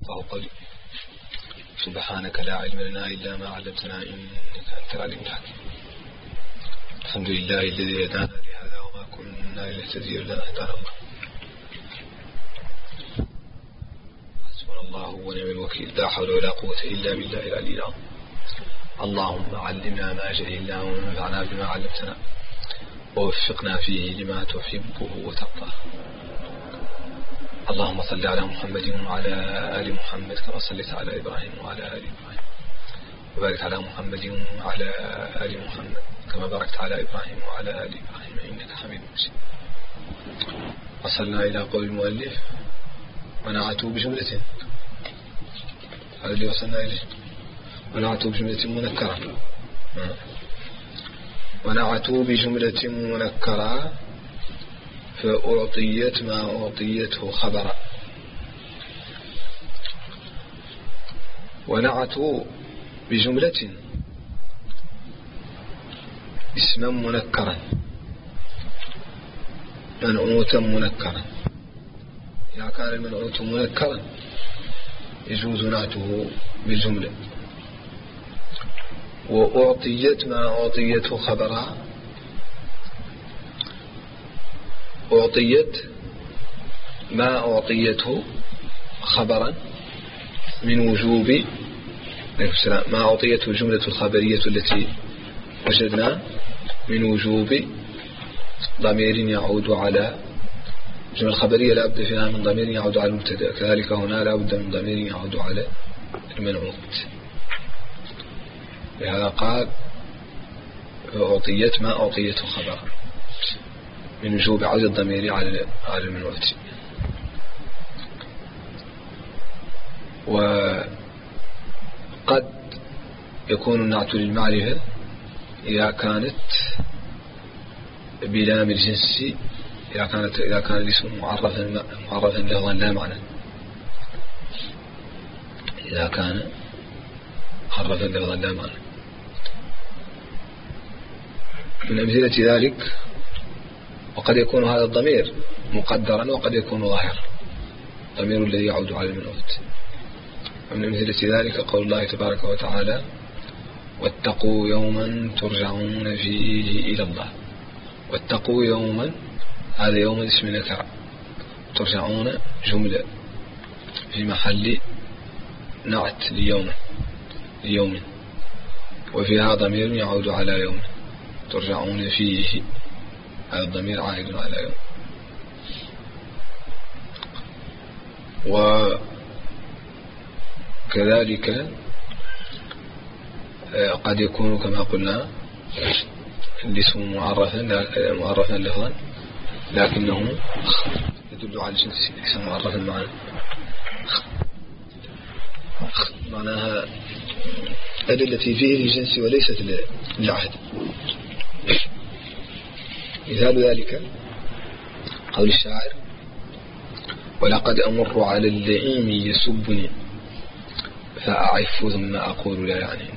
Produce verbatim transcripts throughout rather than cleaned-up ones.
يفقهوا قولي. سبحانك لا علم لنا إلا ما علمتنا إنك أنت العليم الحكيم. الحمد لله الذي هدانا لهذا وما كنا لنهتدي لولا أن هدانا الله. حسبنا الله ونعم الوكيل، لا حول ولا قوة إلا بالله العلي العظيم. اللهم علمنا ما جهلنا وانفعنا بما علمتنا ووفقنا فيه لما تحبه وترضاه. اللهم صل على محمد وعلى آل محمد كما صليت على إبراهيم وعلى آل إبراهيم، وبارك على محمد وعلى آل محمد كما باركت على إبراهيم وعلى آل إبراهيم إنك حميد مجيد. وصلنا إلى قول المؤلف ونعتوا بجملة، هذا اللي وصلنا إليه. ونعتوا بجملة منكرة، ونعتوا بجملة منكرة فأعطيت ما أعطيته خبرا. ونعتوا بجملة اسما منكرا منعوتا منكرا. إذا كان المنعوت منكرا يجوز نعته بالجملة. وأعطيت ما أعطيته خبرا، أعطيت ما أعطيته خبرا من وجوب ما أعطيته الجملة الخبرية التي وجدنا من وجوب ضمير يعود على الجملة الخبرية، لا بد فيها من ضمير يعود على المبتدأ، كذلك هنا لا بد من ضمير يعود على المنعوت. لهذا قال أعطيت ما أعطيته خبرا من وجوب عود الضمير على على المنعوت. وقد يكون النعت للمعرفة إذا كانت بلام الجنس، إذا كانت إذا كان الاسم معرفا معرفا لفظا لا معنى، إذا كان معرفا لفظا لا معنى. من أمثلة ذلك وقد يكون هذا الضمير مقدرا وقد يكون ظاهرا، الضمير الذي يعود على المنعوت. ومن أمثلة ذلك قول الله تبارك وتعالى واتقوا يوما ترجعون فيه إلى الله. واتقوا يوما، هذا يوم اسم نكرة، ترجعون جملة في محل نعت ليوم ليوم وفيها ضمير يعود على يوم ترجعون فيه، هذا الضمير عائد على يوم. وكذلك قد يكون كما قلنا الاسم معرفا معرفا لفظا لكنه يدل على الجنس، ليس معرفا معنى، معناها التي فيه الجنس وليست للعهد. مثال ذلك قول الشاعر ولقد أمر على اللئيم يسبني فأعف ثم أقول لا يعني.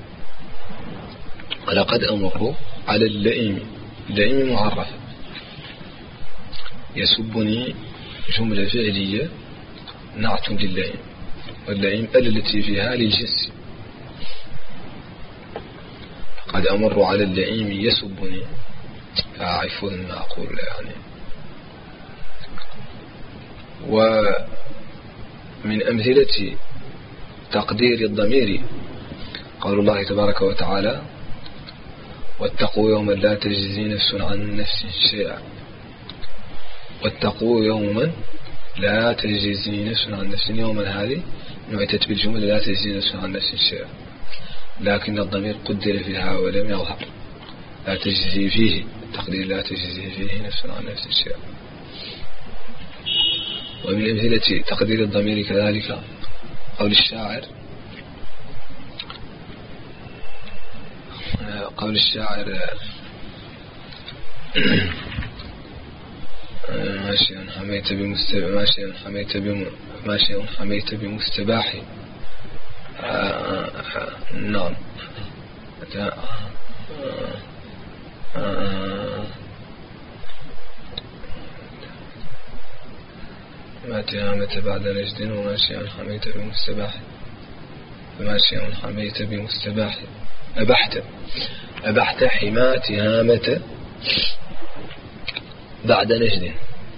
ولقد أمر على اللئيم، اللئيم معرف، يسبني جملة فعلية نعت للئيم، واللئيم التي فيها للجنس. قد أمر على اللئيم يسبني فأعف ثم أقول لا يعني. ومن أمثلة تقدير الضمير قول الله تبارك وتعالى واتقوا يوما لا تجزي نفس عن نفس شيئا. واتقوا يوما لا تجزي نفس عن نفس، يوما هذه نعتت بالجملة لا تجزي نفس عن نفس شيئا، لكن الضمير قدر فيها ولم يظهر، لا تجزي فيه، تقدير لا تجزي فيه نفس عن نفس شيئا. ومن أمثلة تقدير الضمير كذلك قول الشاعر قول الشاعر ماشي حميت بمستباح ماشي حميت بم ماشي حميت بمستباح. نعم ما تهامة بعد نجد وما شيء حميت بمستباح وما شيء حميت بمستباح أبحت أبحت حما تهامة بعد نجد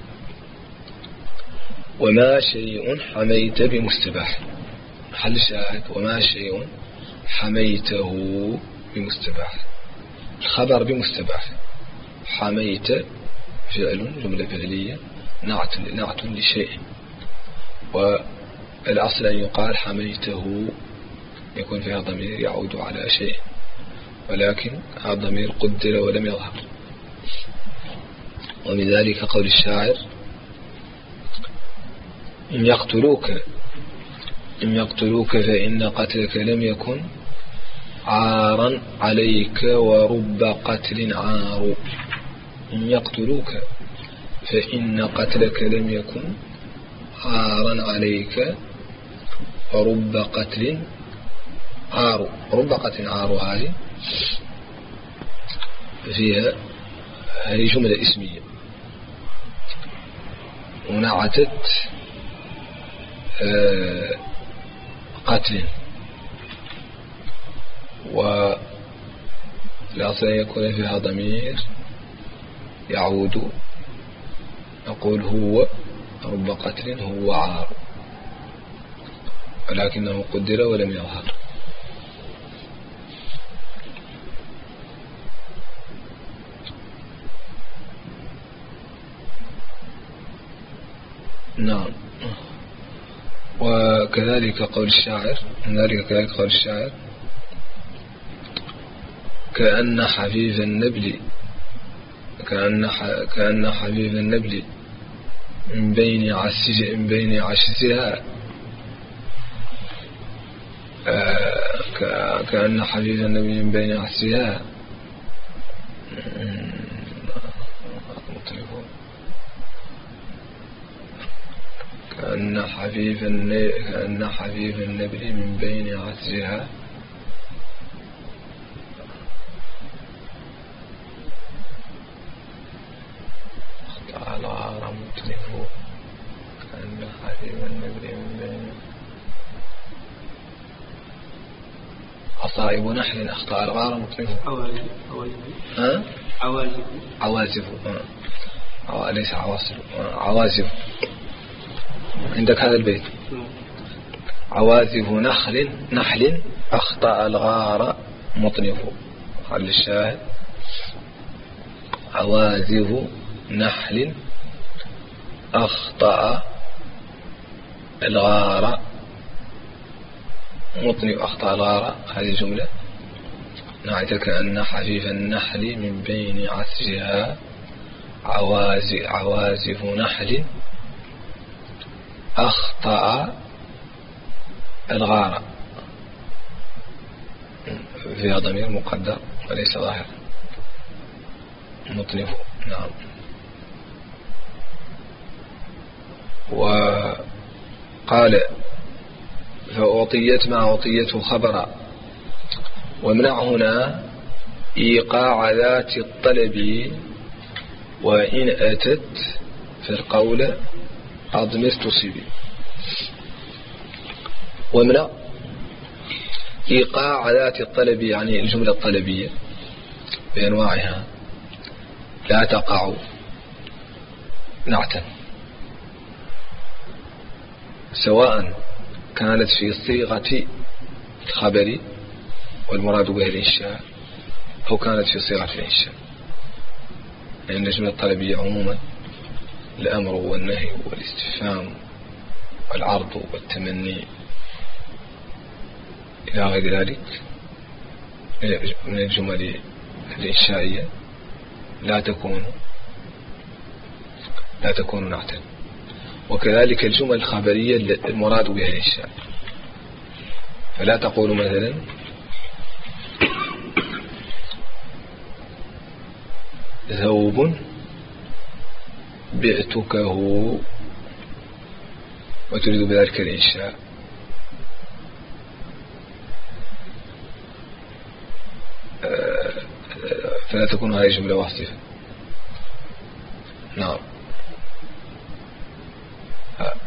وما شيء حميت بمستباح. محل الشاهد وما شيء حميته بمستباح. الخبر بمستباح. حميت فعل جملة فعلية نعت نعت لشيء، والأصل أن يقال حميته يكون فيها ضمير يعود على شيء، ولكن هذا الضمير قدر ولم يظهر. ومن ذلك قول الشاعر إن يقتلوك إن يقتلوك فإن قتلك لم يكن عارا عليك ورب قتل عار. إن يقتلوك فإن قتلك لم يكن عارا عليك ورب قتل عار. رب قتل عار هذه فيها هذه جملة اسمية ونعتت قتل، والأصل أن يكون فيها ضمير يعود، نقول هو رب قتل هو عار، ولكنه قدر ولم يظهر. نعم. وكذلك قول الشاعر ذلك كذلك قول الشاعر كأن حفيف النبل كأن كأن حفيف النبل من بين عسج من بين عشسها كأن حفيف النبل من بين عسسها كأن حفيف كأن حفيف النبل من بين عسسها أخطأ الغار متلف. كأن حفيف النبل من بين أصائب نحل أخطأ الغار متلف. عوازف ها عوازف عوازف آه. ليس عواصف عوازف. عندك هذا البيت عوازف نخل نحل أخطأ الغار مطنف. على الشاهد عوازف نحل أخطأ الغار مطنف. أخطأ الغار هذه جملة نعت كأن حفيف النحل من بين عسجها عوازف عوازف نحل أخطأ الغار فيها ضمير مقدر وليس ظاهر مطنف. نعم. وقال فأعطيت ما أعطيته خبرا. وامنع هنا إيقاع ذات الطلب وإن أتت في القول أضمر تصيبي. ومنع إيقاع ذات الطلب يعني الجملة الطلبية بأنواعها لا تقع نعتا، سواء كانت في صيغة الخبر والمراد به الإنشاء أو كانت في صيغة الإنشاء، لأن الجملة الطلبية عموما الأمر والنهي والاستفهام والعرض والتمني إلى غير ذلك من الجمل الإنشائية لا تكون لا تكون نعتا. وكذلك الجمل الخبرية المراد بها الإنشاء، فلا تقول مثلا ثوب بعتكه وتريد بذلك الإنشاء، فلا تكون هذه جملة واصفة. نعم.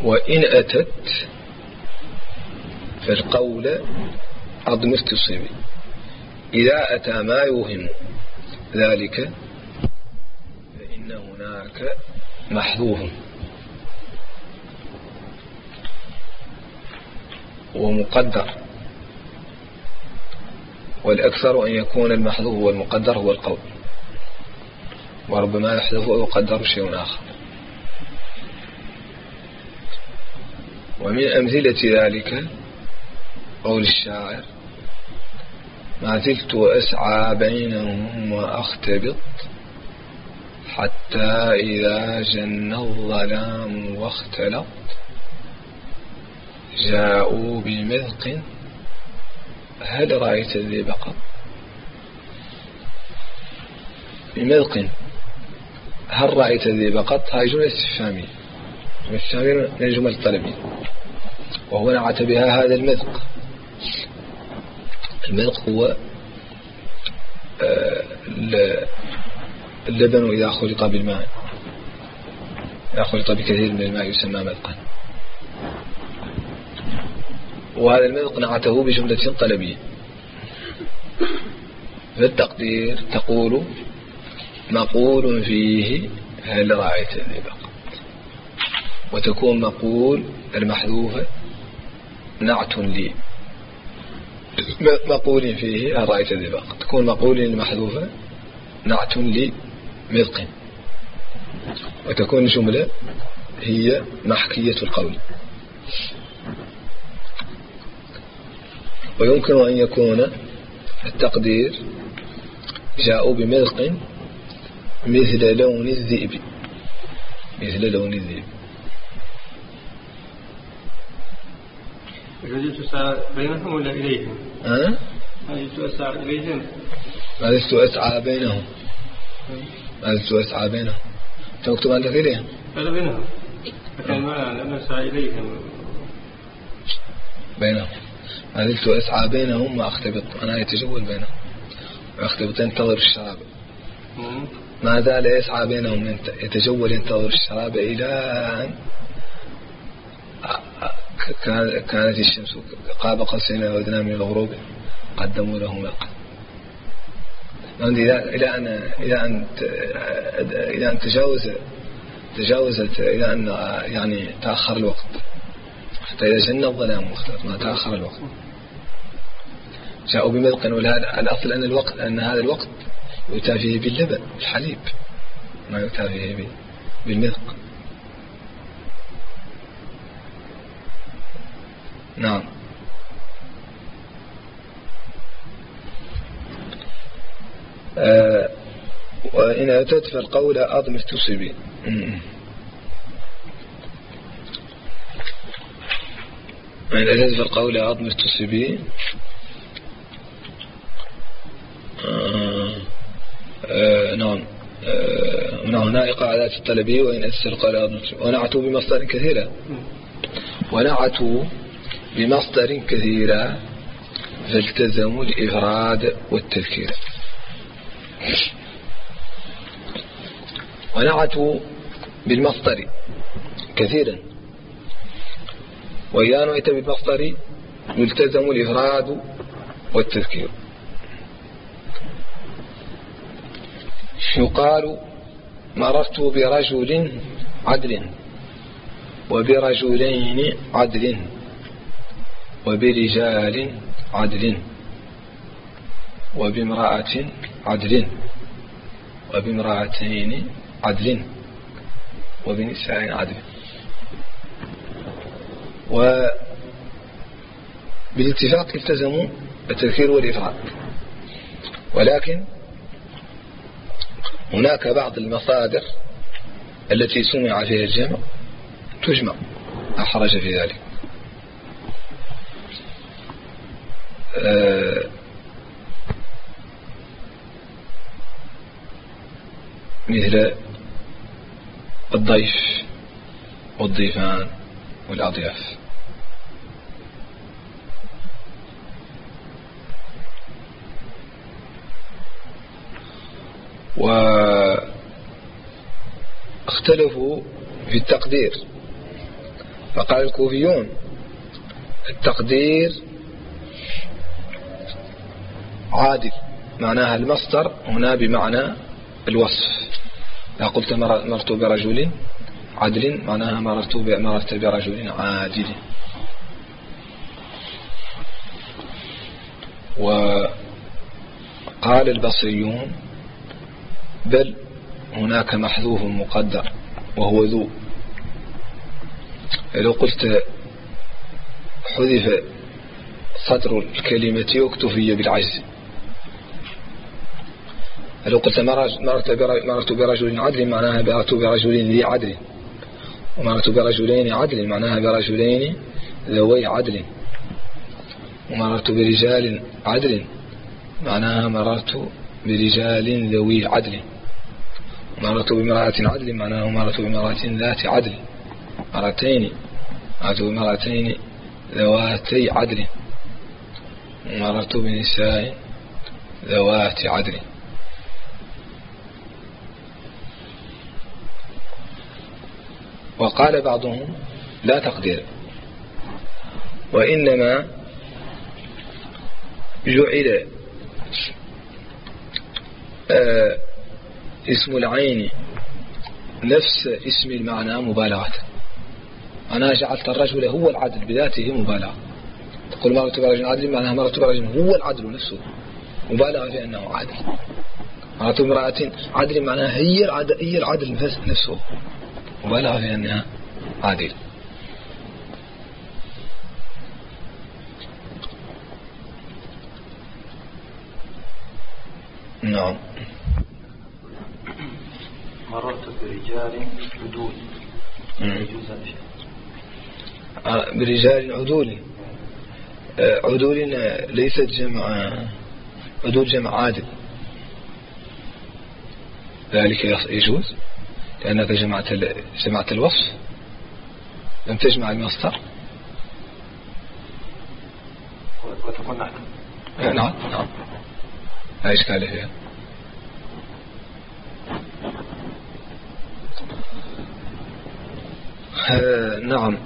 وإن أتت فالقول أضم استصيبي. إذا أتى ما يوهم ذلك فإن هناك محذوف ومقدر، والأكثر أن يكون المحذوف والمقدر هو القول، وربما يحذف ويقدر شيء آخر. ومن أمثلة ذلك قول الشاعر: ما زلت أسعى بينهم وأختبط حتى إذا جن الظلام واختلط جاءوا بمذق هل رأيت ذي بقر. بمذق هل رأيت ذي بقر هاي جملة استفهامية من الجمل الطلبية، وهو نعت بها هذا المذق. المذق هو اللبن إذا خلط بالماء، إذا خلط بكثير من الماء يسمى مذقا، وهذا المذق نعته بجملة طلبية. في التقدير تقول: مقول فيه هل رأيت ذي بقر، وتكون مقول المحذوفة نعت لي مقول فيه هل رأيت ذي بقر، تكون مقول المحذوفة نعت لي مذق، وتكون الجملة هي محكية القول. ويمكن أن يكون التقدير جاءوا بمذق مثل لون الذئب، مثل لون الذئب. هل تسعى بينهم ولا إليهم؟ ها؟ هل تسعى إليهم؟ ما زلت أسعى بينهم، ما زلت أسعى بينهم. تكتب عندك إليهم؟ لا بينهم، لكن ما لم نسعى إليهم بينهم. ما زلت أسعى بينهم وأختبط، أنا يتجول بينهم وأختبط ينتظر الشراب. ما زال يسعى بينهم يتجول ينتظر الشراب إلى أن كانت الشمس قاب قوسين أو أدنى من الغروب قدموا له ملقا. إلى أن إلى أن إلى أن تجاوز تجاوزت إلى أن يعني تأخر الوقت، حتى إذا جن الظلام واختلط ما تأخر الوقت. جاءوا بمذق، والأصل أن الوقت أن هذا الوقت يؤتى فيه باللبن الحليب، ما يؤتى فيه بالمذق. نعم. آه وإن أتت فالقول أضم استصيبي. وإن أتت فالقول أضم استصيبي. آه آه نعم. آه هنا إقاعات الطلبي. وإن أتت فالقول أضم استصيبي. ونعتوا بمصدر كثيرة ونعتوا بمصدر كثيرة فالتزموا الإفراد والتذكير. ونعتوا بالمصدر كثيرا، وإذا نعت بالمصدر يلتزم الإفراد والتذكير. يقال: مررت برجل عدل، وبرجلين عدل، وبرجال عدل، وبامرأة عدل، وبامرأتين عدل، وبنساء عدل. وبالاتفاق التزموا التذكير والإفراد، ولكن هناك بعض المصادر التي سمع فيها الجمع تجمع، لا حرج في ذلك. آه مثل الضيف والضيفان والأضياف. واختلفوا في التقدير، فقال الكوفيون التقدير عادل، معناها المصدر هنا بمعنى الوصف. إذا قلت مررت برجل عدل معناها مررت مررت برجل عادل. وقال البصريون بل هناك محذوف مقدر وهو ذو. لو قلت حذف صدر الكلمة واكتفي بالعجز. لو قلت مررت برجل عدل معناها مررت برجل ذي عدل، ومررت برجلين عدل معناها برجلين ذوي عدل، ومررت برجال عدل معناها مررت برجال ذوي عدل، ومررت بامرأة عدل معناها مررت بامرأة ذات عدل، مرتين مررت بمرأتين ذواتي عدل، ومررت بنساء ذوات عدل. وقال بعضهم لا تقدير، وإنما جعل آه اسم العين نفس اسم المعنى مبالغة. أنا جعلت الرجل هو العدل بذاته مبالغة. تقول مررت برجل عدل معناها مررت برجل هو العدل نفسه مبالغة في أنه عادل. مررت بامرأة عدل معناها هي العدل, هي العدل نفسه مبالغة في أنها عادل. نعم. مررت برجال عدول برجال عدول. عدول ليست جمع عدول جمع عادل، ذلك يجوز لأنك جمعت جمعت الوصف لم تجمع المصدر. وتكون نعم نعم نعم لا إشكال فيها. نعم.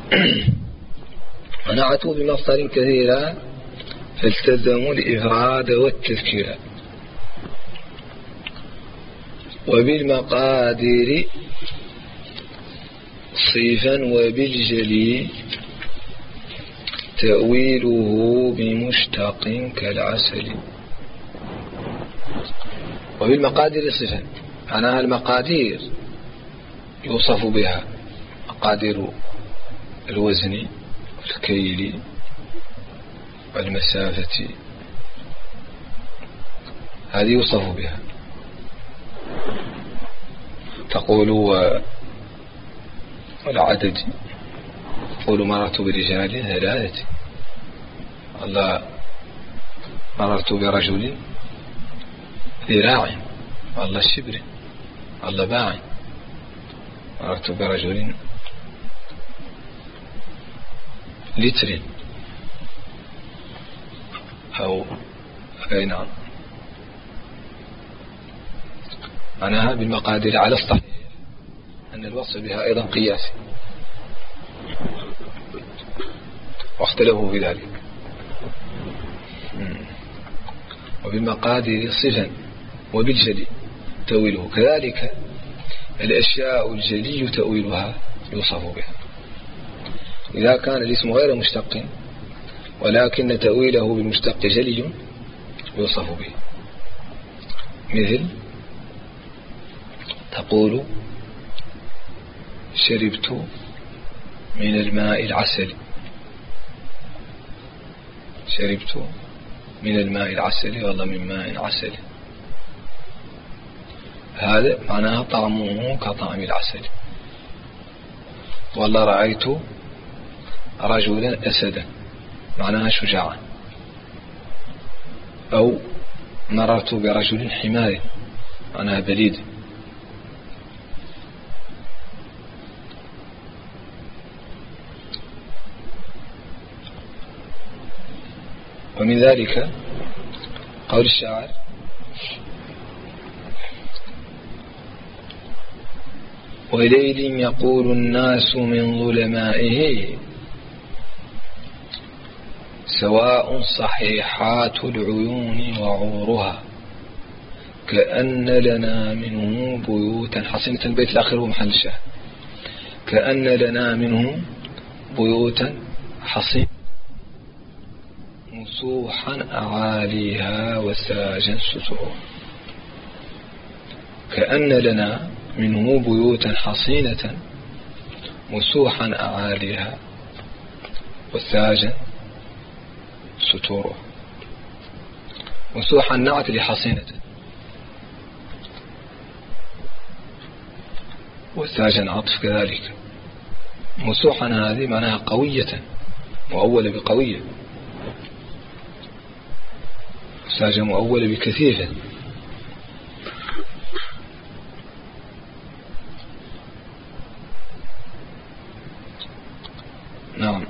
ونعتوا بمصدر كثيرا فالتزموا الإفراد والتذكير. وبالمقادير صيفا وبالجلي تأويله بمشتق كالعسل. وبالمقادير صفا معناها المقادير يوصف بها، مقادير الوزن والكيل والمسافة هذه يوصف بها. تقول والعدد، تقول مررت برجال ثلاثة، الله مررت برجل ذراع، الله شبر، الله باع، مررت برجل لتر أو أي نعم. معناها بالمقادير على الصحيح أن الوصف بها أيضا قياسي، واختلفوا في ذلك. وبالمقادير صفا وبالجلي تأويله، كذلك الأشياء الجلي تأويلها يوصف بها إذا كان الاسم غير مشتق، ولكن تأويله بالمشتق جلي يوصف به. مثل تقول شربت من الماء العسل، شربت من الماء العسل والله من ماء عسل، هذا معناها طعمه كطعم العسل. والله رأيت رجلا أسدا معناها شجاعا. أو مررت برجل حمار معناها بليد. ومن ذلك قول الشاعر وليل يقول الناس من ظلمائه سواء صحيحات العيون وعورها كأن لنا منه بيوتا حصينة. البيت الآخر هو محل الشاهد. كأن لنا منه بيوتا حصين مسوحا أعاليها وساجا ستور. كأن لنا منه بيوتا حصينة مسوحا أعاليها وساجا ستور. مسوحا نعت لحصينة وساجا عطف كذلك. مسوحا هذه معناها قوية مؤولة بقوية، وساجا مؤولة بكثيفة. نعم.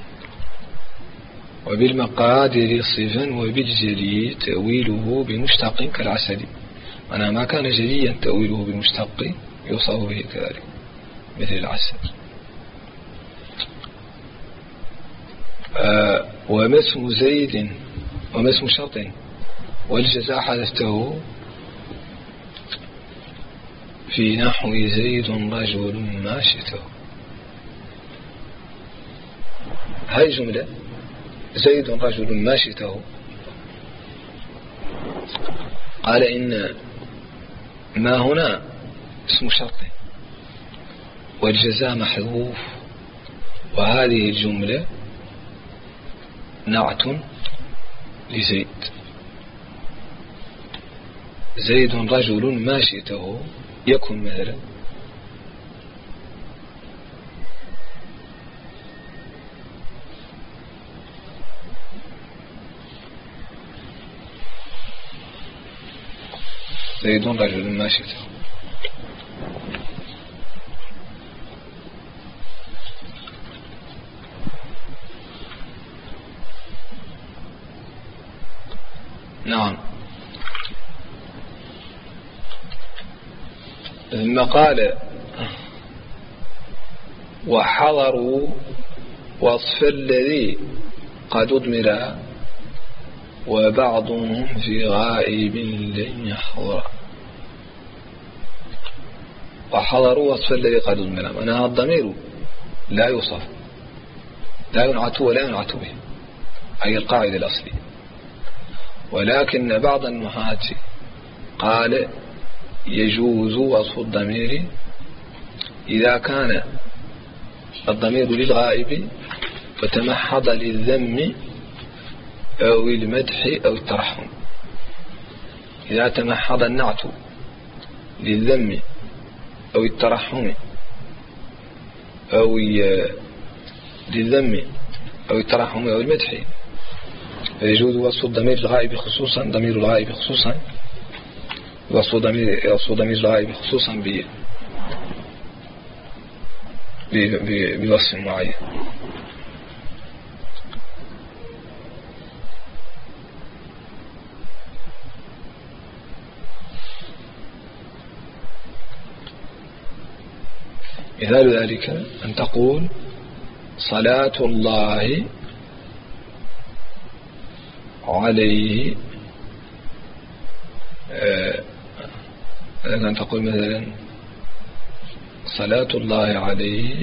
وبالمقادر صفا وبالجلي تأويله بمشتق كالعسل. أنا ما كان جليا تأويله بالمشتق يوصف به كذلك مثل العسل. آه وما اسم زيد وما اسم شرط والجزاء حدثته في نحو زيد رجل ما شئته. هاي جملة زيد رجل ما شئته. قال إن ما هنا اسم شرط والجزاء محذوف، وهذه الجملة نعت لزيد. زيد رجل ما شئته يكن مثلا زيد رجل ما شئته. نعم. ثم قال وحضروا وصف الذي قد أضمر وبعضهم في غائب لن يحضر. وحضروا وصف الذي قد أضمر أنا الضمير لا يوصف، لا ينعت ولا ينعت به، أي القاعدة الأصلية. ولكن بعض النحاة قال يجوز وصف الضمير إذا كان الضمير للغائب فتمحض للذم أو المدح أو الترحم. إذا تمحض النعت للذم أو الترحم أو للذم أو الترحم أو المدح فيجوز وصف الضمير الغائب خصوصا ضمير الغائب خصوصا وصف ضمير وصف ضمير الغائب خصوصا ب بوصف معين. مثال ذلك أن تقول صلاة الله عليه، أن تقول مثلا صلاة الله عليه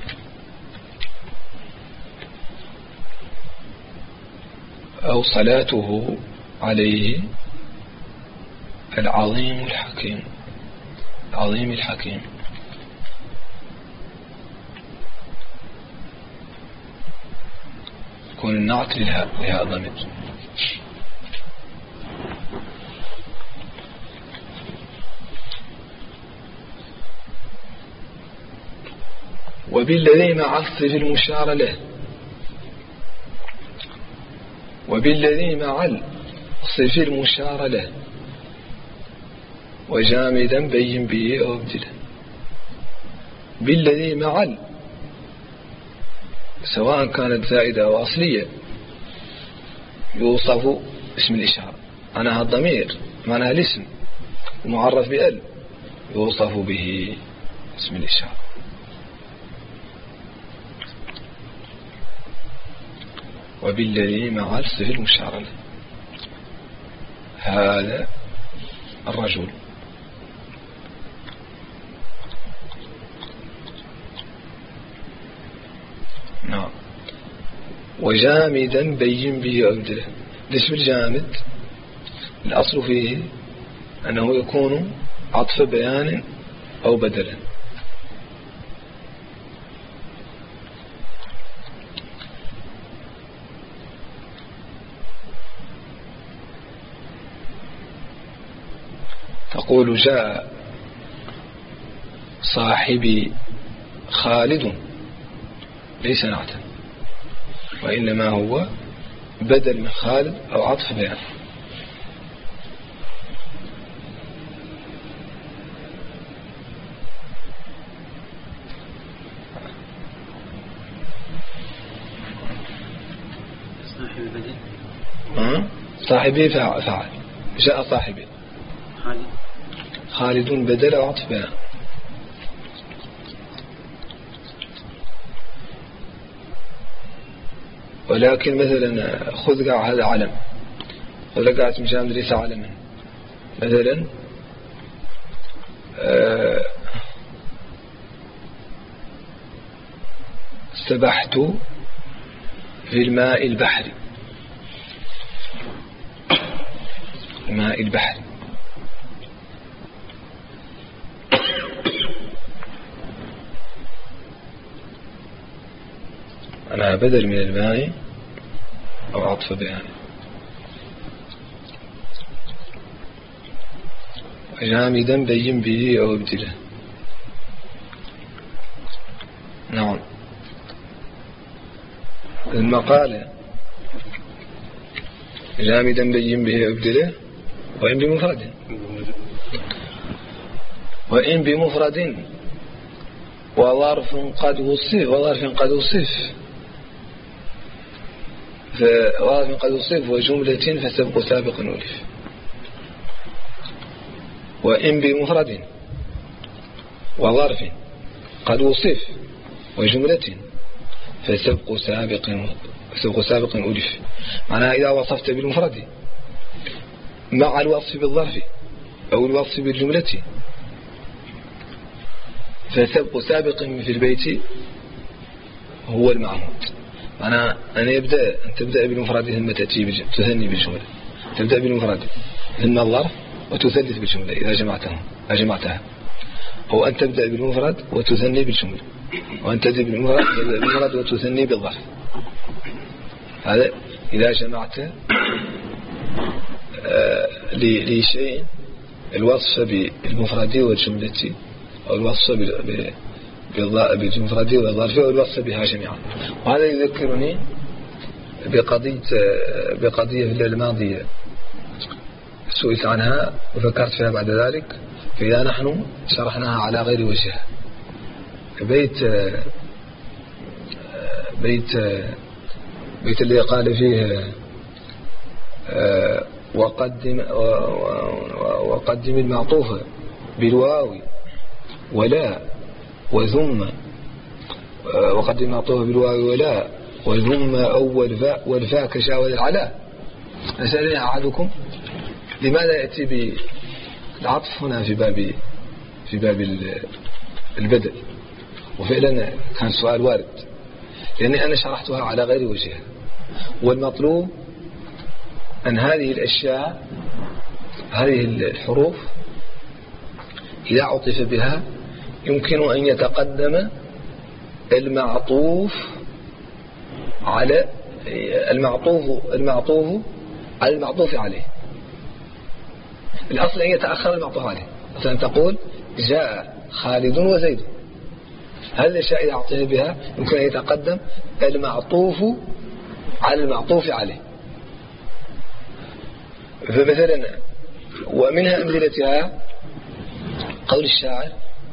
أو صلاته عليه العظيم الحكيم العظيم الحكيم. يكون النعت لها ضمير. وبالذي مع الصف المشار له وبالذي مع الصف المشار له وجامدا بين به أو ابدله. بالذي مع سواء كانت زائدة أو أصلية يوصف اسم الإشارة. معناها الضمير معناها الاسم المعرف بأل يوصف به اسم الإشارة. وبالذي مع الصفة المشار له، هذا الرجل. نعم. وجامدا بين به أبدله. الاسم الجامد الأصل فيه أنه يكون عطف بيان أو بدلا. تقول جاء صاحبي خالد، ليس نعتا، وإنما هو بدل من خالد أو عطف بيان. صاحبي فعل، جاء صاحبي خالد بدل أو عطف بيان. ولكن مثلا خذ قاع هذا علم، خذ قاعة مجامد ليس علما. مثلا سبحت في الماء البحري، الماء البحري. أنا بدل من الماء أو عطف بيان. جامدا بين به أو ابدله. نعم. المقالة جامدا بين به أو ابدله، وإن بمفرد، وإن بمفرد وظرف قد وصف، وظرف قد وصف فظرف قد وصف وجملة فسبق سابق ألف. وإن بمفرد وظرف قد وصف وجملة فسبق سابق سبق سابق ألف. معناها إذا وصفت بالمفرد مع الوصف بالظرف أو الوصف بالجملة فسبق سابق في البيت هو المعهود. أنا أنا يبدأ أن تبدأ بالمفرد ثم تأتي تثني بالجملة، تبدأ بالمفرد ثم الظرف وتثلث بالجملة إذا جمعتها جمعتها، أو أن تبدأ بالمفرد وتثني بالجملة، وأن تبدأ بالمفرد وتثني بالظرف. هذا إذا جمعت آه لشيء الوصف بالمفرد والجملة، أو الوصف بالمفرد والظرف، أو الوصف بها جميعا. وهذا يذكرني بقضية بقضية في الماضية سئلت عنها وفكرت فيها بعد ذلك، فإذا نحن شرحناها على غير وجهها. بيت بيت بيت اللي قال فيه وقدم وقدم المعطوف بالواو ولا وذم، وقدم المعطوف بالواو ولا وذم أول فاء والفاء كشاول العلاء. أسألني أحدكم لماذا يأتي بالعطف هنا في باب في باب البدل؟ وفعلا كان سؤال وارد، لأني أنا شرحتها على غير وجهها. والمطلوب أن هذه الأشياء، هذه الحروف إذا عطف بها يمكن أن يتقدم المعطوف على المعطوف المعطوف على المعطوف عليه. الأصل أن يتأخر المعطوف عليه. مثلا تقول جاء خالد وزيد، هذه الأشياء إذا عطف بها يمكن أن يتقدم المعطوف على المعطوف عليه. فمثلا ومنها أمثلتها قول الشاعر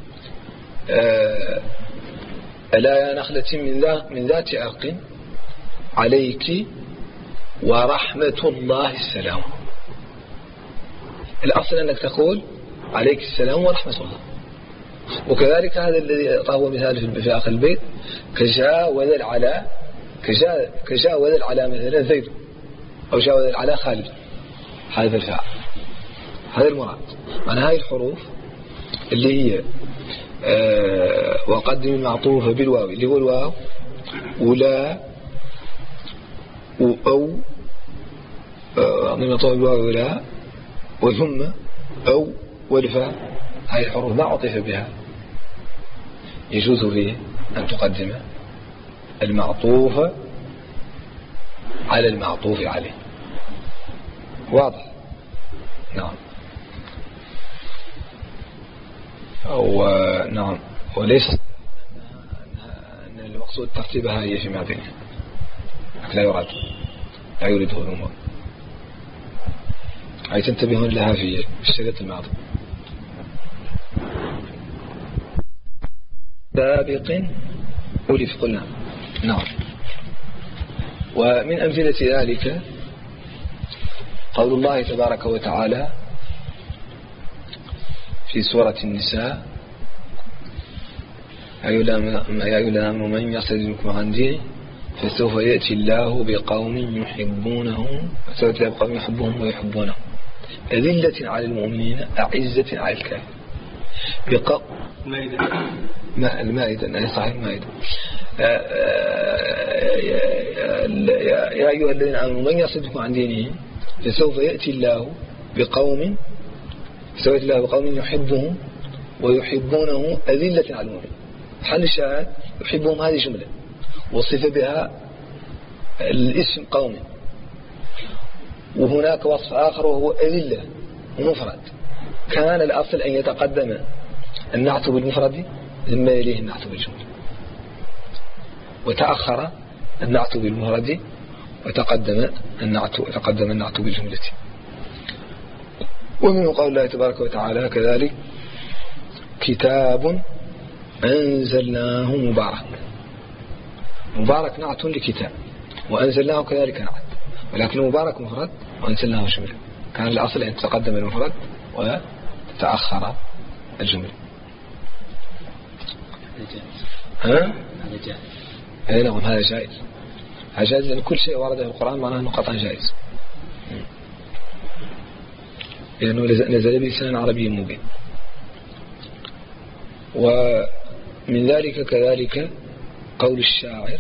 ألا يا نخلة من ذات عرق عليك ورحمة الله السلام. الأصل أنك تقول عليك السلام ورحمة الله، وكذلك هذا الذي هو مثال في آخر البيت كجاء وذل على كجاء كجاء وذل على مثلا زيد أو جاء وذل على خالد هذا الفاعل. هذا المراد. معنى هذه الحروف اللي هي آه وقدم المعطوف بالواو اللي هو الواو ولا أو المعطوف بالواو ولا وثم أو والفاء، هذه الحروف ما عطف بها يجوز فيه أن تقدم المعطوف على المعطوف عليه. واضح؟ نعم. أو نعم. وليس أن المقصود ترتيبها هي فيما بينها، لا يراد لا يريده الأمور، أي تنتبهون لها في الشريط الماضي. سابق ألف قلنا. نعم. ومن أمثلة ذلك قول الله تبارك وتعالى في سورة النساء يا أيها الذين آمنوا من يرتد منكم عن دينه فسوف يأتي الله بقوم يحبونه فسوف يأتي بقوم يحبهم ويحبونه أذلة على المؤمنين أعزة على الكافرين. بقوم ما المائدة أنا صحيح المائدة. يا أيها الذين آمنوا من يرتد عن دينه فسوف يأتي الله بقوم فسوف يأتي الله بقوم يحبهم ويحبونه أذلة على المؤمنين. حل الشاهد يحبهم هذه جملة وصف بها الاسم قوم، وهناك وصف آخر وهو أذلة ومفرد. كان الأصل أن يتقدم النعت بالمفرد ثم يليه النعت بالجملة، وتأخر النعت بالمفرد وتقدم النعت وتقدم النعت بالجملة. ومن قول الله تبارك وتعالى كذلك كتاب أنزلناه مبارك. مبارك نعت لكتاب وأنزلناه كذلك نعت، ولكن مبارك مفرد وأنزلناه جملة. كان الأصل أن تتقدم المفرد وتتأخر الجملة. ها؟ هذا جائز. أي نعم هذا جائز. هذا جائز لأن كل شيء ورد في القرآن معناه أنه قطعا جائز، لأنه نزل بلسان عربي مبين. ومن ذلك كذلك قول الشاعر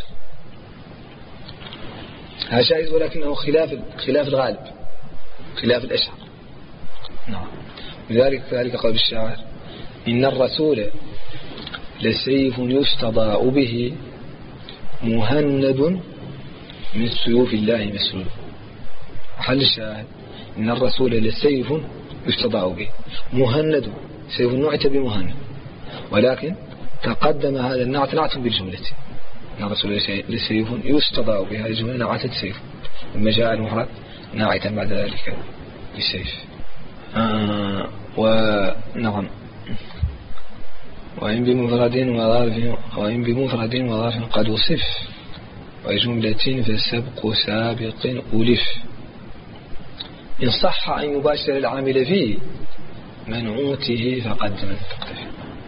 هذا جائز ولكنه خلاف خلاف الغالب خلاف الأشهر. نعم. من ذلك كذلك قول الشاعر إن الرسول لسيف يستضاء به مهند من سيوف الله مسلول. حل الشاهد إن الرسول لسيف يستضاء به مهند، سيف نعت بمهند، ولكن تقدم هذا النعت نعت بالجملة. إن الرسول لسيف يستضاء به، هذه الجملة نعتت سيف، ثم جاء المفرد ناعتا بعد ذلك للسيف. آه ونعم. وإن بمفرد وظرف وإن بمفرد وظرف قد وصف وجملة فالسبق سابق ألف. إن صح أن يباشر العامل فيه منعوته فقدم التقتفي.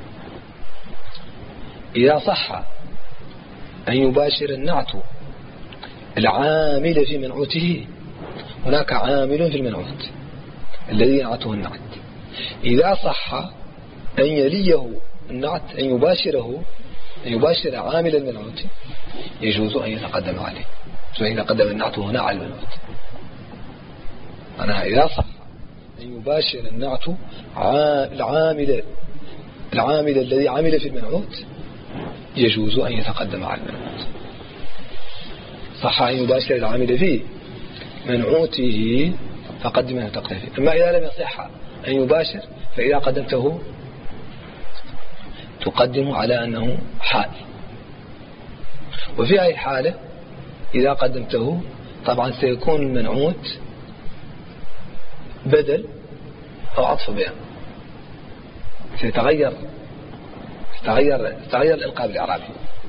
إذا صح أن يباشر النعت العامل في منعوته، هناك عامل في المنعوت الذي ينعته النعت. إذا صح أن يليه النعت أن يباشره أن يباشر عامل المنعوت يجوز أن يتقدم عليه، فإن قدم النعت هنا على المنعوت. أنا إذا صح أن يباشر النعت العامل العامل الذي عمل في المنعوت يجوز أن يتقدم على المنعوت. صح أن يباشر العامل فيه منعوته فقدمه تقتفي. أما إذا لم يصح أن يباشر فإذا قدمته تقدم على أنه حال. وفي أي حالة إذا قدمته طبعا سيكون المنعوت بدل أو عطف بها، سيتغير تغير تغير الإلقاب الإعرابي.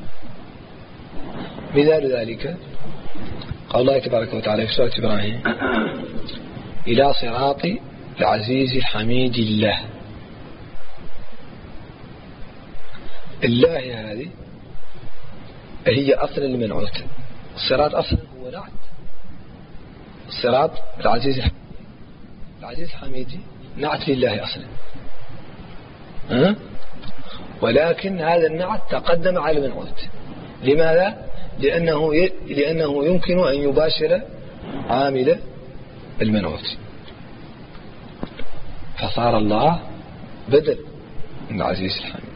مثال ذلك قال الله تبارك وتعالى في سورة إبراهيم إلى صراط العزيز الحميد الله. الله هذه هي أصل المنعوت. الصراط أصلا هو نعت. الصراط العزيز العزيز الحميدي نعت لله أصلا، أه؟ ولكن هذا النعت تقدم على المنعوت. لماذا؟ لأنه ي... لأنه يمكن أن يباشر عامل المنعوت، فصار الله بدل من العزيز الحميد.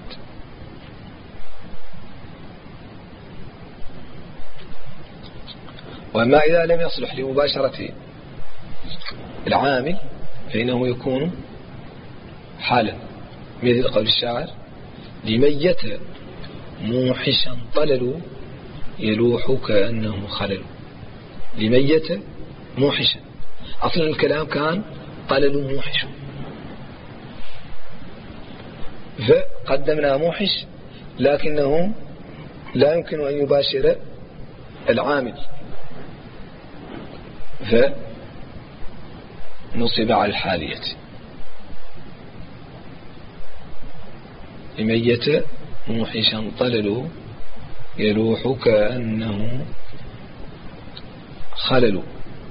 وما إذا لم يصلح لمباشرة العامل فإنه يكون حالا، مثل قول الشاعر: لميت موحشا طلل يلوح كأنه خلل. لميت موحشا، أصلا الكلام كان طلل موحش، فقدمنا موحش لكنه لا يمكن أن يباشر العامل فنصب على الحالية. لميت موحشا طلل يلوح كأنه خلل.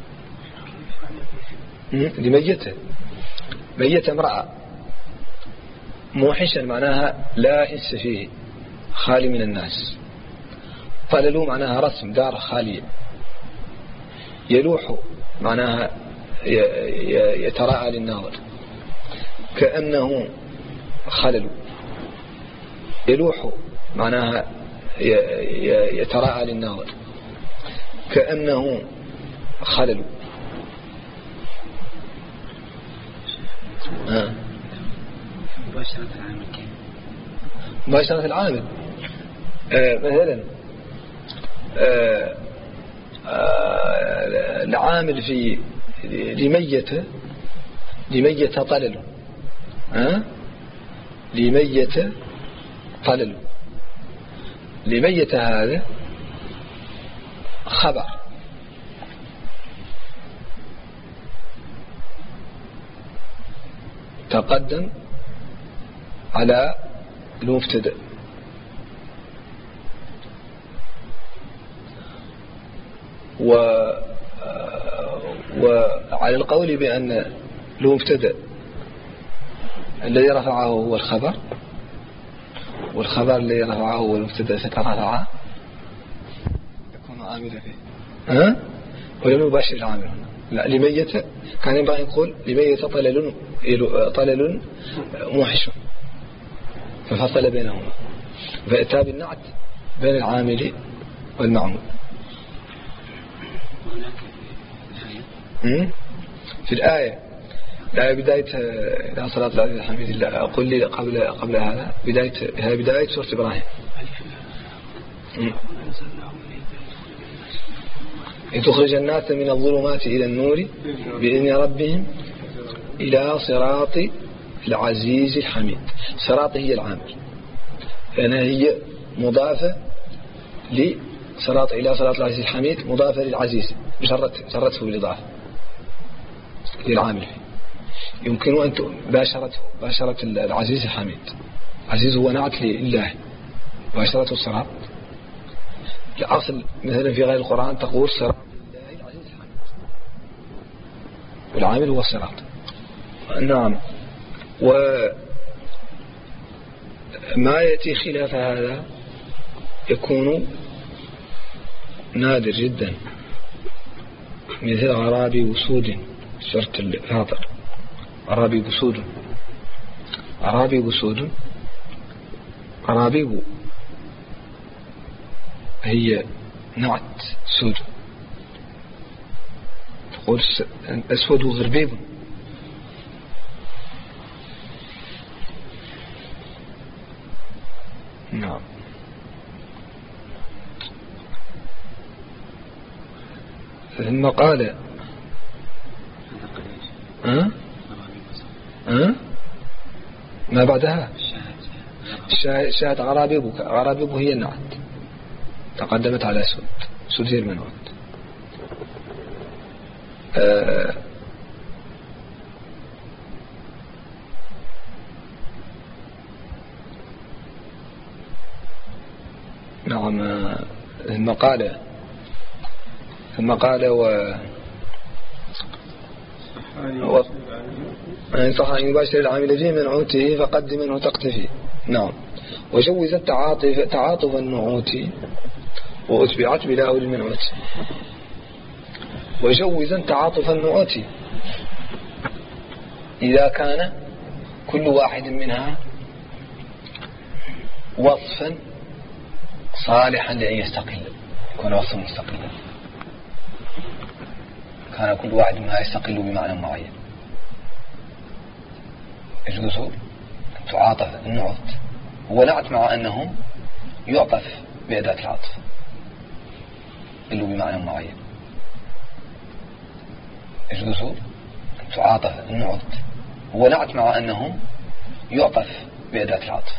لميت ميت امرأة، موحشا معناها لا حس فيه، خالي من الناس. طلل معناها رسم، دار خالية. يلوح معناها يتراءى للناظر، كأنه خلل. يلوح معناها يتراءى للناظر، كأنه خلل. آه. مباشرة العامل كيف؟ مباشرة العامل آه مثلا آه آه العامل في لميت لميت طلل، آه لميت طلل. لميت هذا خبر، تقدم على المبتدأ، و وعلى القول بأن المبتدأ الذي رفعه هو الخبر، والخبر الذي رفعه هو المبتدأ فترفع يكون عاملا فيه، ها؟ ولم يباشر العامل هنا. لا، لميت كان ينبغي نقول لميت طلل طلل موحش، ففصل بينهما، فأتى بالنعت بين العامل والمعمول. في الآية الآية بداية لا صلاة العزيز الحميد الله. أقول لي قبل قبل هذا بداية هذه بداية سورة إبراهيم. لتخرج الناس من الظلمات إلى النور بإذن ربهم إلى صراط العزيز الحميد. صراط هي العامل، لأنها هي مضافة لصراط إلى صراط العزيز الحميد، مضافة للعزيز بشرت شرته بالإضافة للعامل. يمكن أن باشرته باشرة العزيز الحميد. عزيز هو نعت لله، باشرته الصراط. الأصل مثلا في غير القرآن تقول صراط الله العزيز الحميد، والعامل هو الصراط. نعم. وما يأتي خلاف هذا يكون نادر جدا، مثل عرابي وسود سورة الفاطر. عرابي وسود، عرابي وسود. عرابي هي نعت سود، تقول أسود وغربيب. نعم. ثم قال أه؟ أه؟ ما بعدها شاهد عرابيب. عرابيب هي النعت، تقدمت على سود. سود هي المنعوت. أه نعم. ثم قال ثم قال و إن صح أن يباشر العامل فيه منعوته فقد منه تقتفي. نعم. وجوز التعاطف تعاطف النعوت وأتبعت بلا أول المنعوت. وجوز تعاطف النعوت إذا كان كل واحد منها وصفا صالحا لأن يستقل، يكون وصفا مستقلا. كان كل واحد منها يستقل بمعنى معين، يجوز أن تعاطف النعوت ونعت مع أنه يعطف بأداة العطف إلا بمعنى معين. يجوز أن تعاطف النعوت ونعت مع أنه يعطف بأداة العطف.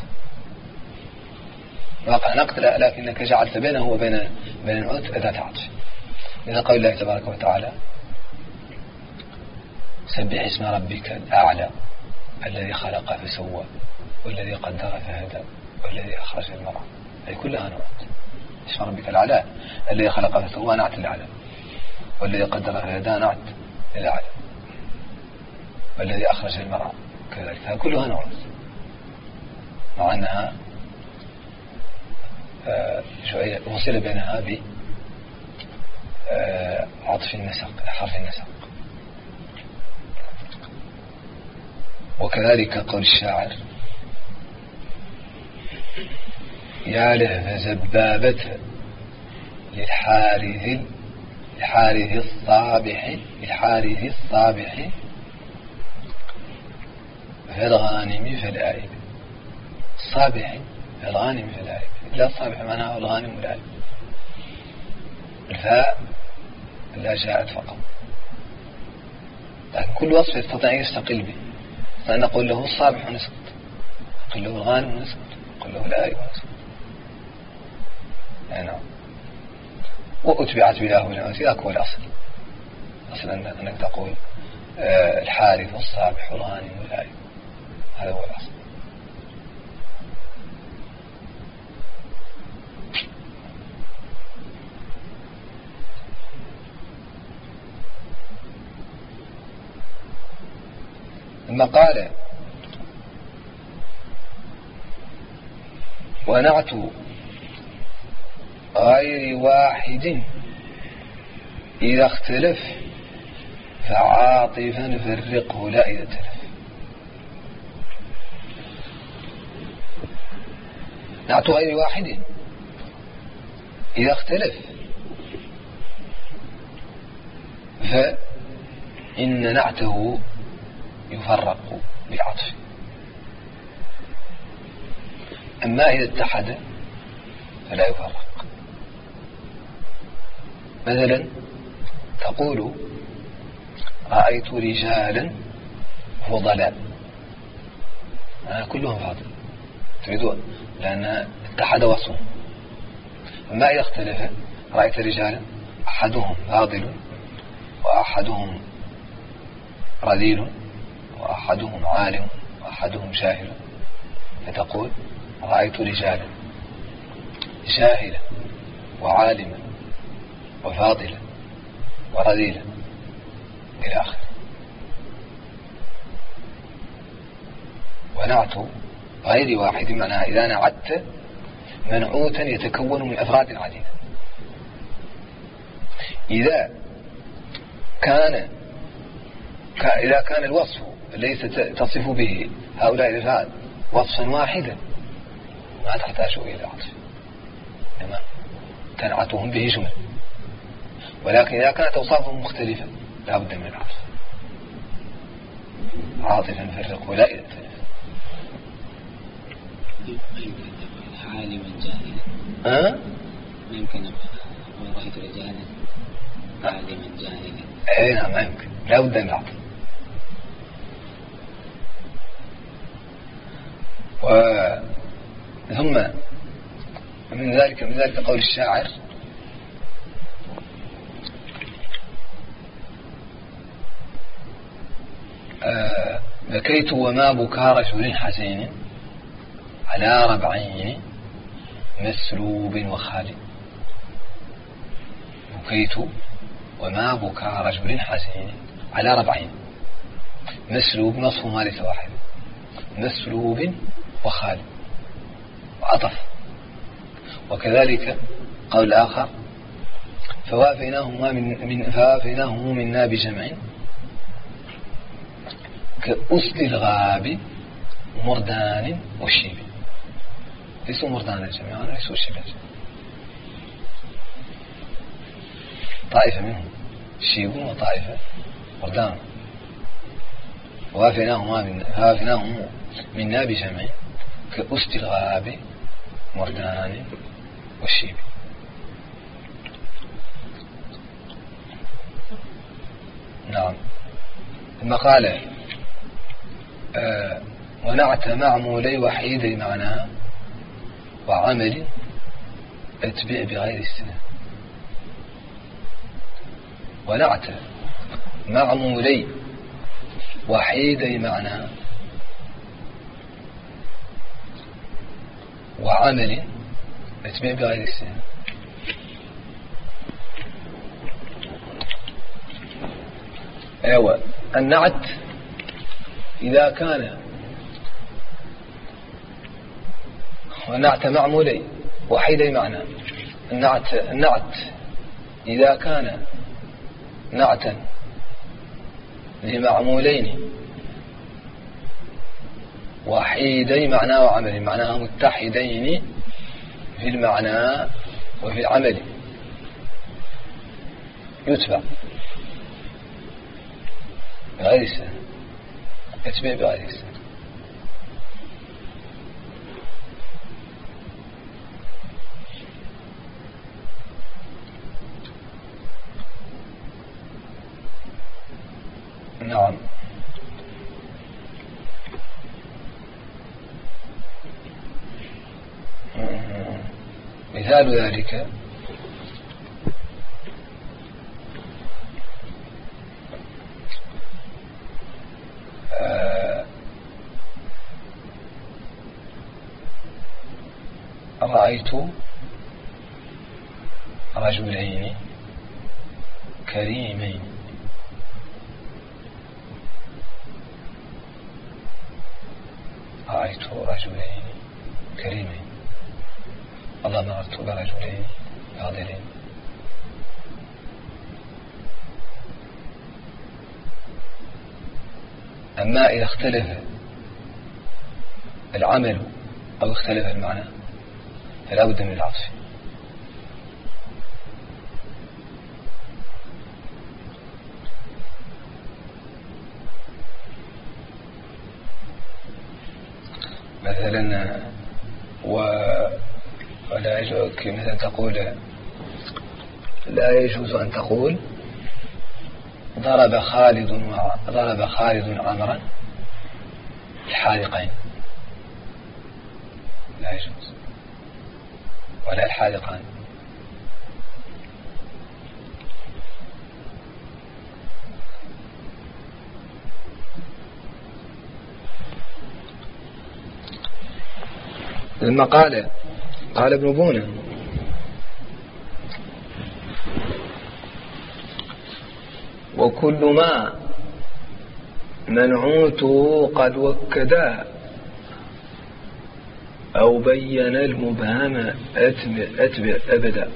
واقع نقد لكنك جعلت بينه وبين بين النعوت أداة عطف، مثل قول الله تبارك وتعالى: سبح اسم ربك الأعلى الذي خلق فسوى والذي قدر فهدى والذي أخرج المرعى. أي كلها نعوت. اسم ربك الأعلى الذي خلق فسوى نعت الأعلى، والذي قدر فهدى نعت الأعلى، والذي أخرج المرعى كذلك. كلها نعوت، مع أنها شوية وصل بينها بعطف النسق، حرف النسق. وكذلك قول الشاعر: يا له زبابة للحارث الحارث الصابح الحارث الصابح في الغانم في الآيب. الصابح في الغانم في الآيب. لا، الصابح معناها الغانم والآيب. الفاء لا جاءت فقط، لكن كل وصف يستطيع يستقل به. فنقول له الصابح ونسكت، نقول له الغانم ونسكت، نقول له الآيب ونسكت. نعم. وأتبعت بلاه ونعوت. ذاك هو الأصل. أصل أنك تقول الحارث والصابح والغانم والآيب. هذا هو الأصل. ثم قال: ونعت غير واحد إذا اختلف فعاطفا فرقه لا إذا تلف. نعت غير واحد إذا اختلف فإن نعته يفرق بالعطف. أما إذا اتحد فلا يفرق. مثلا تقول: رأيت رجالا فضلاء. أنا كلهم فاضل تريدون، لأن اتحد وصفهم. أما إذا اختلف: رأيت رجالا أحدهم فاضل وأحدهم رذيل وأحدهم عالم وأحدهم جاهل، فتقول: رأيت رجالا جاهلا وعالما وفاضلا ورذيلا إلى آخره. ونعت غير واحد معناها إذا نعت منعوتا يتكون من أفراد عديدة. إذا كان إذا كان الوصف ليس تصف به هؤلاء الأفراد وصفا واحدا ما تحتاج إلى عطف، تمام، تنعتهم به جمل. ولكن إذا كانت أوصافهم مختلفة لا بد من العطف. عاطفا فرق ولا إذا تلف. عالما جاهلا. أه؟ ما يمكن أقول رأيت رجالا عالما جاهلا. أي نعم، ما يمكن، لا بد من العطف. ثم من ذلك من ذلك قول الشاعر: آه بكيت وما بكى رجل حزين على ربعين مسلوب وخال. بكيت وما بكى رجل حزين على ربعين. مسلوب نصف مالث واحد، مسلوب وخال عطف. وكذلك قول آخر فوافيناهما من, من فوافيناهم منا بجمع كأسل الغاب مردان والشيب. ليسوا مردان الجميع، ليسوا الشيب الجميع. طائفة منهم شيب وطائفة مردان. وافناهما من فافناهم منا بجمع كأسد الغاب مردان والشيب. نعم. ثم قال آه ونعت معمولي وحيدي معناها وعمل اتبع بغير السنة. ونعت معمولي وحيدي معناها وعمل اتبع بغير السنة. ايوه النعت إذا كان ونعت معمولي وحيدي معنى النعت النعت إذا كان نعتا لمعمولين وحيدي معنى وعمل معناها متحدين في المعنى وفي العمل يتبع بغير السنة. يتبع بغير السنة. نعم. مثال ذلك رأيت رجلين كريمين. رأيت رجلين كريمين. الله مررت برجلين فاضلين. أما إذا اختلف العمل أو اختلف المعنى فلا بد من العطف. مثلا و ولا يجوز مثلا تقول لا يجوز أن تقول ضرب خالد و... ضرب خالد عمرا الحالقين. لا يجوز. ولا الحالقان. لما قال قال ابن بونة وكل ما منعوته قد وكدا أو بين المبهم أتبع, أتبع أبدا.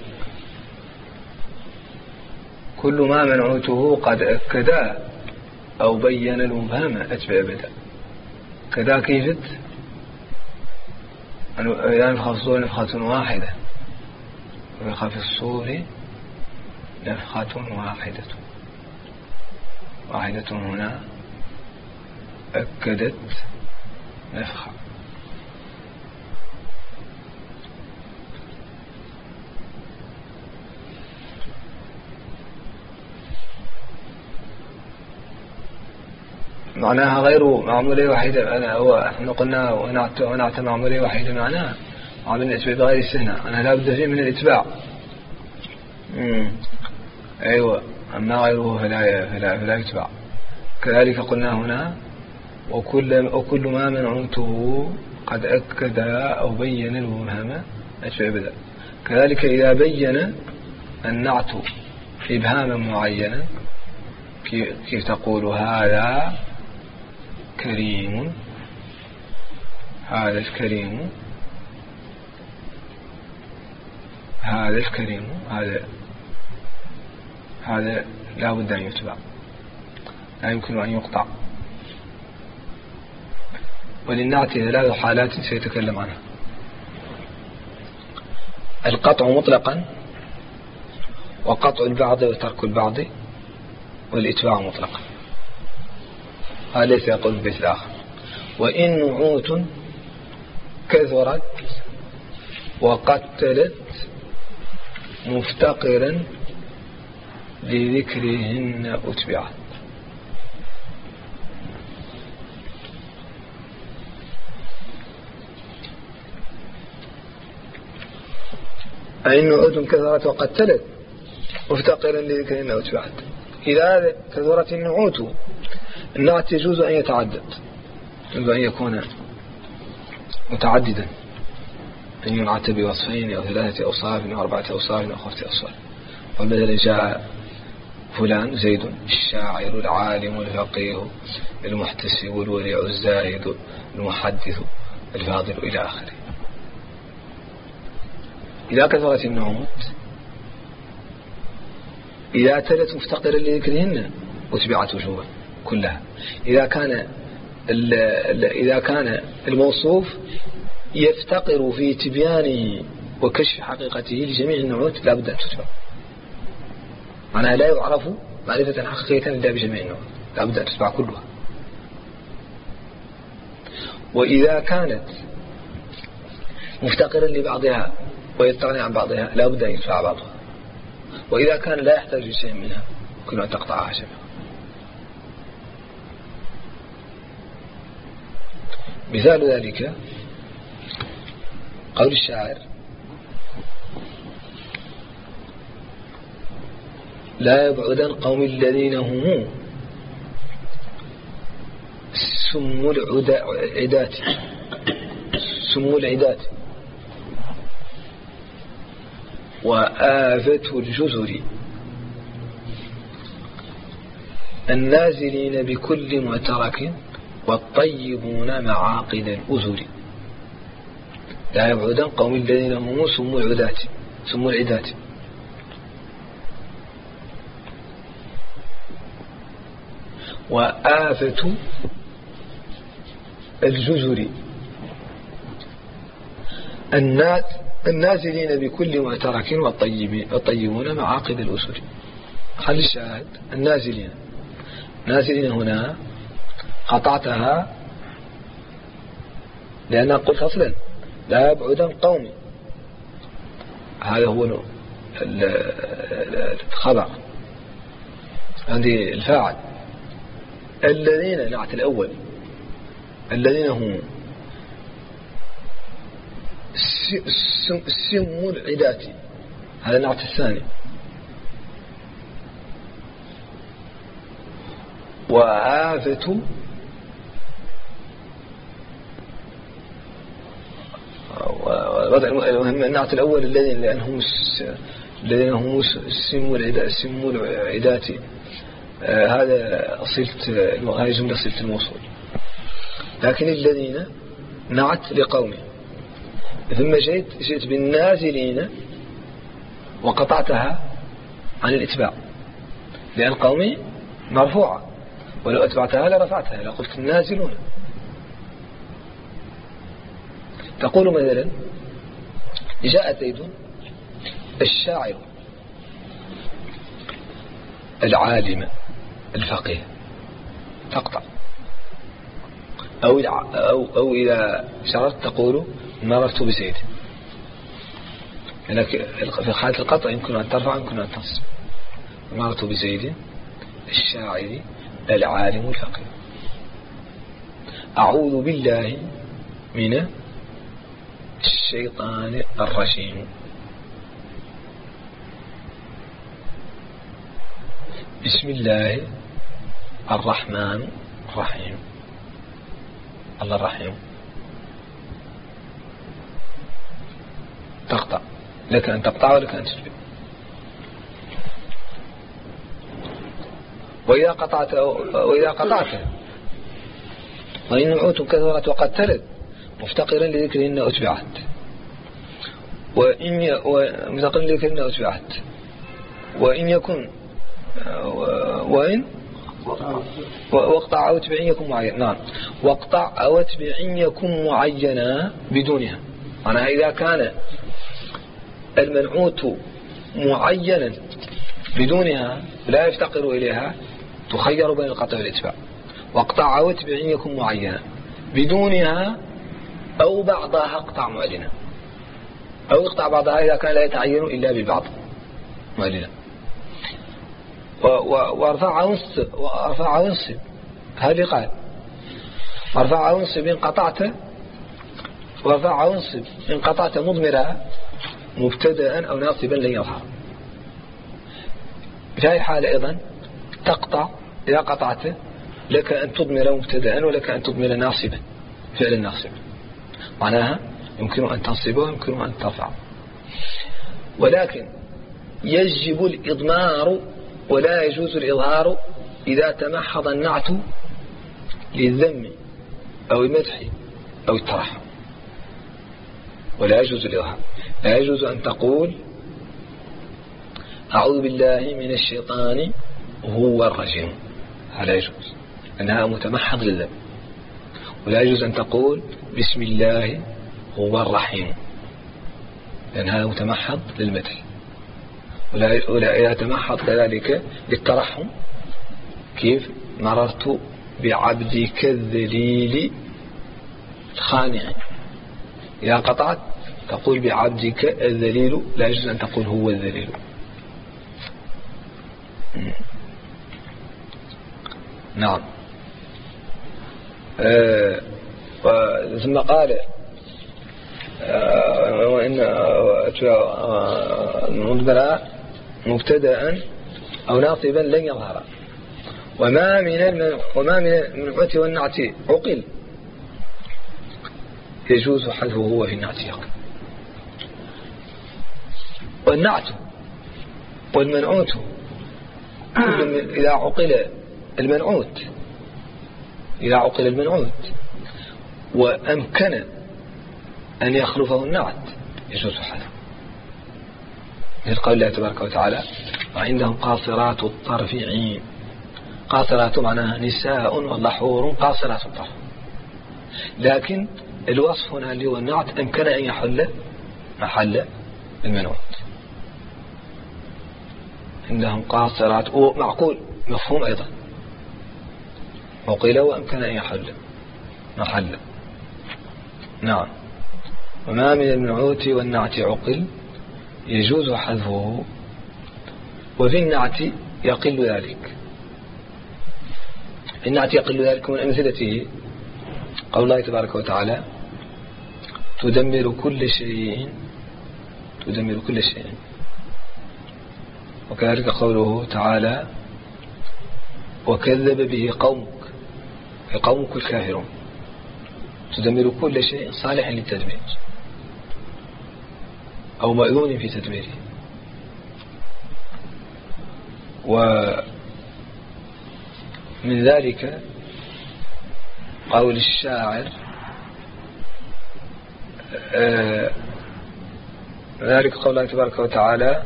كل ما منعوته قد أكدا أو بين المبهم أتبع أبدا. كذا كيفت إذا نفخ في الصور نفخة واحدة ونفخ في الصور نفخة واحدة. واحدة هنا أكدت نفخة. معناها غير معمولية واحدة. أنا هو احنا قلنا ونعت ونعت معمولية واحدة معناها عامل الاتباع بغير السنة. أنا لا بد فيه من الاتباع. امم أيوة. أما غيره فلا فلا فلا يتبع. كذلك قلنا هنا وكل وكل ما منعوته قد أكد أو بين المبهم أتبع بدأ. كذلك إذا بين النعت إبهاما معينا كيف تقول هذا كريم، هذا الكريم، هذا الكريم، هذا هذا لا بد أن يتبع، لا يمكن أن يقطع. وللنعت ثلاث حالات سيتكلم عنها: القطع مطلقا، وقطع البعض وترك البعض، والإتباع مطلقا. هذا ليس يقول البيت الآخر: وإن نعوت كثرت وقتلت مفتقرا لذكرهن أتبعت. أين نعوت كثرت وقتلت مفتقرا لذكرهن أتبعت. إذا كثرت النعوت، النعت يجوز أن يتعدد، يجوز أن يكون متعددا، أن ينعت بوصفين أو ثلاثة أوصاف أو أربعة أوصاف أو خمسة أوصاف. ومثلا جاء فلان زيد الشاعر العالم الفقيه المحتسب الورع الزاهد المحدث الفاضل إلى آخره. إذا كثرت النعوت، إذا تلت مفتقرا لذكرهن أتبعت وجوبا كلها. إذا كان إذا كان الموصوف يفتقر في تبيانه وكشف حقيقته لجميع النعوت لا بد أن تتبع، معناها لا يعرف معرفة حقيقية إلا بجميع النعوت، لا بد أن تتبع كلها. وإذا كانت مفتقرا لبعضها ويستغني عن بعضها لا بد أن يتبع بعضها. وإذا كان لا يحتاج شيء منها كل أن تقطعها شبه. مثال ذلك قول الشاعر: لا يبعدن قوم الذين هم سم العدات، سم العدات وآفة الجزر النازلين بكل معترك والطيبون معاقد الأزر. لا يبعدن قوم الذين هم سم العدات، سم العدات وآفة الجزر النازلين بكل معترك والطيبون معاقد الأسر. خلي الشاهد: النازلين، نازلين هنا قطعتها لأنها قلت أصلا لا يبعدن قومي، هذا هو الخبر عندي الفاعل. الذين نعت الأول، الذين هم سم العدات، هذا نعت الثاني. وآفة المهم النعت الأول الذين لأنهم الذين هم سم العدات، سم العدات هذا صلة، هذه جملة صلة الموصول. لكن الذين نعت لقومه، ثم جئت جئت بالنازلين وقطعتها عن الاتباع لأن قومي مرفوعة، ولو أتبعتها لرفعتها لقلت النازلون. تقول مثلا: جاء زيد الشاعر العالم الفقيه، تقطع. أو, أو, أو إذا شرطت تقول مررت بزيد، لكن في حالة القطع يمكن أن ترفع يمكن أن تنصب. مررت بزيد الشاعر العالم الفقيه. أعوذ بالله من الشيطان الرجيم. بسم الله الرحمن الرحيم. الله الرحيم. تقطع، لك أن تقطع ولك أن تتبع. وإذا قطعت وإذا قطعت وإن نعوت كثرت وقد تلد مفتقرا لذكرهن أتبعت، وإن مفتقرا لذكرهن أتبعت، وإن يكن وإن واقطع أو اتبع إن يكن معينا. نعم، واقطع أو اتبع إن يكن معينا بدونها. معناها إذا كان المنعوت معينا بدونها لا يفتقر إليها تخير بين القطع والاتباع. واقطع أو اتبع إن يكن معينا بدونها أو بعضها اقطع معلنا، أو اقطع بعضها إذا كان لا يتعين إلا بالبعض معلنا. وارفع ونصب وارفع ونصب هذه قال وارفع ونصب إن قطعت وارفع ونصب إن قطعت مضمرها مبتدأ أو ناصبا لن يظهر. في هذه الحالة أيضا تقطع إذا قطعت لك أن تضمر مبتدأ ولك أن تضمر ناصبا فعل ناصب، معناها يمكن أن تنصبه ويمكن أن ترفع. ولكن يجب الإضمار ولا يجوز الإظهار إذا تمحض النعت للذم أو المدح أو الترحم. ولا يجوز الإظهار، لا يجوز أن تقول أعوذ بالله من الشيطان هو الرجيم، هذا يجوز أنها متمحض للذم. ولا يجوز أن تقول بسم الله هو الرحيم، لأن هذا متمحض للمدح. ولا يتمحض كذلك للترحم، كيف مررت بعبدك الذليل خانع. إذا قطعت تقول بعبدك الذليل، لا يجوز أن تقول هو الذليل. نعم. آه ثم قال آه وإن المضمر مبتدأ أو ناصبا لن يظهر. وما من وما من المنعوت والنعت عقل يجوز حذفه هو في النعت يقل. والنعت والمنعوت إذا عقل المنعوت إذا عقل المنعوت وأمكن أن يخلفه النعت يجوز حذفه، مثل قول الله تبارك وتعالى وعندهم قاصرات الطرف عين. قاصرات معناها نساء والله حور قاصرات الطرف، لكن الوصف هنا اللي هو النعت أمكن أن يحل محل المنعوت. عندهم قاصرات ومعقول مفهوم أيضا وقيل وأمكن أن يحل محل. نعم. وما من المنعوت والنعت عقل يجوز حذفه، وفي النعت يقل ذلك. النعت يقل ذلك من أمثلته قول الله تبارك وتعالى تدمر كل شيء تدمر كل شيء. وكذلك قوله تعالى وكذب به قومك قومك الكافرون، تدمر كل شيء صالح للتدمير أو مأذون في تدميره. ومن ذلك قول الشاعر آه ذلك قول الله تبارك وتعالى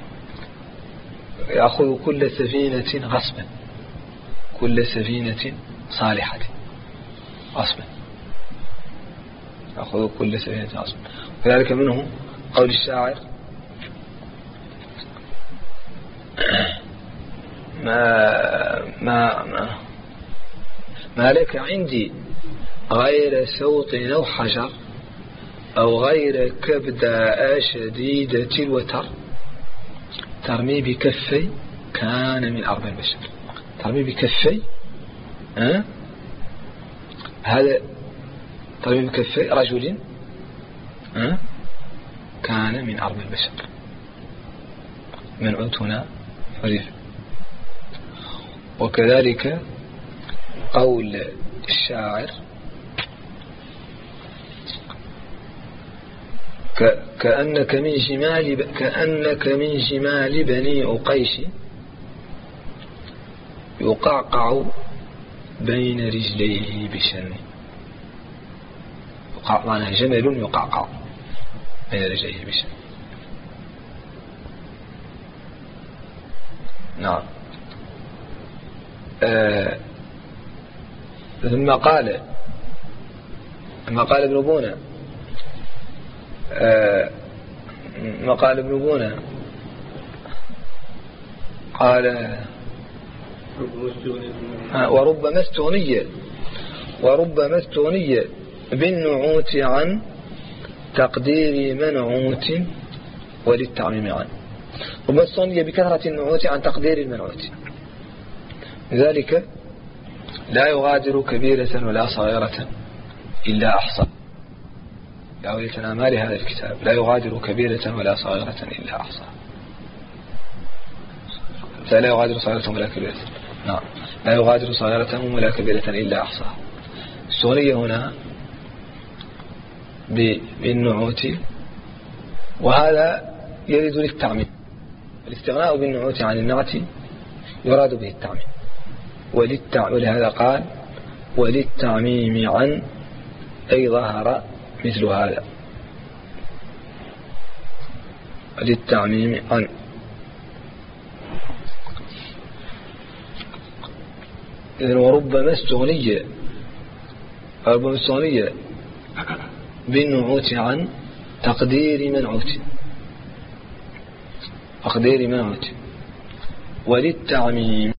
يأخذ كل سفينة غصبا كل سفينة صالحة غصبا يأخذ كل سفينة غصبا. وذلك منه قول الشاعر ما ما ما, ما لك عندي غير سوط أو حجر أو غير كبداء شديدة الوتر ترمي بكفي كان من أربع بشر. ترمي بكفي أه؟ هذا ترمي بكفي رجل أه؟ كان من أربع بشر. منعوت هنا حذف. وكذلك قول الشاعر كأنك من شمال كأنك من شمال بني أقيش يقعقع بين رجليه بشن. معناها جمل يقعقع بين رجليه بشن. نعم. آه ثم قال ثم قال ابن بونة آه ما قال ابن بونة قال وربما استغني وربما استغني بالنعوت عن تقدير منعوت وللتعميم عن. ربما استغني بكثرة النعوت عن تقدير المنعوت، لذلك لا يغادر كبيرة ولا صغيرة إلا أحصى. يا أمال هذا الكتاب لا يغادر كبيرة ولا صغيرة إلا أحصى. لا يغادر صغيرة ولا كبيرة. نعم لا يغادر صغيرة ولا كبيرة إلا أحصى. السغنية هنا بالنعوت، وهذا يريد للتعميم. الاستغناء بالنعوت عن النعت يراد به التعميم، ولهذا قال وللتعميم عن أي ظهر مثل هذا. للتعميم عن إذن وربما استغنية وربما استغنية بالنعوت عن تقدير منعوت تقدير منعوت وللتعميم